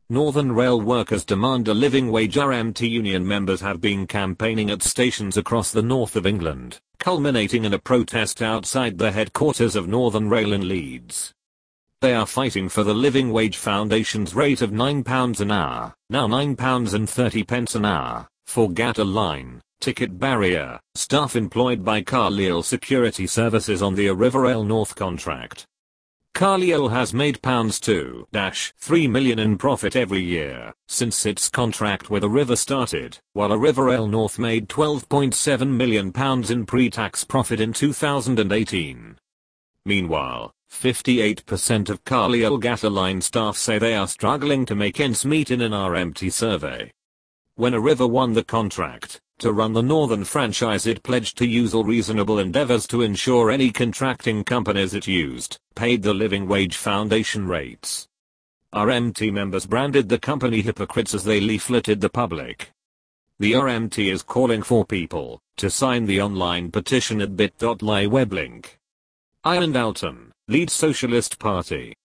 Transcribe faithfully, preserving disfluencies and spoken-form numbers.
Northern Rail workers demand a living wage. R M T union members have been campaigning at stations across the north of England, culminating in a protest outside the headquarters of Northern Rail in Leeds. They are fighting for the Living Wage Foundation's rate of nine pounds an hour, now nine pounds thirty an hour, for Gatter Line, ticket barrier, staff employed by Carlisle Security Services on the Arriverail North contract. Carlisle has made two point three million pounds in profit every year since its contract with Arriva started, while Arriverail North made twelve point seven million pounds in pre-tax profit in two thousand eighteen. Meanwhile, fifty-eight percent of Carlisle Gatter Line staff say they are struggling to make ends meet in an R M T survey. When Arriva won the contract to run the Northern franchise, it pledged to use all reasonable endeavors to ensure any contracting companies it used paid the Living Wage Foundation rates. R M T members branded the company hypocrites as they leafleted the public. The R M T is calling for people to sign the online petition at bit dot ly web link. Ian Dalton, Leeds Socialist Party.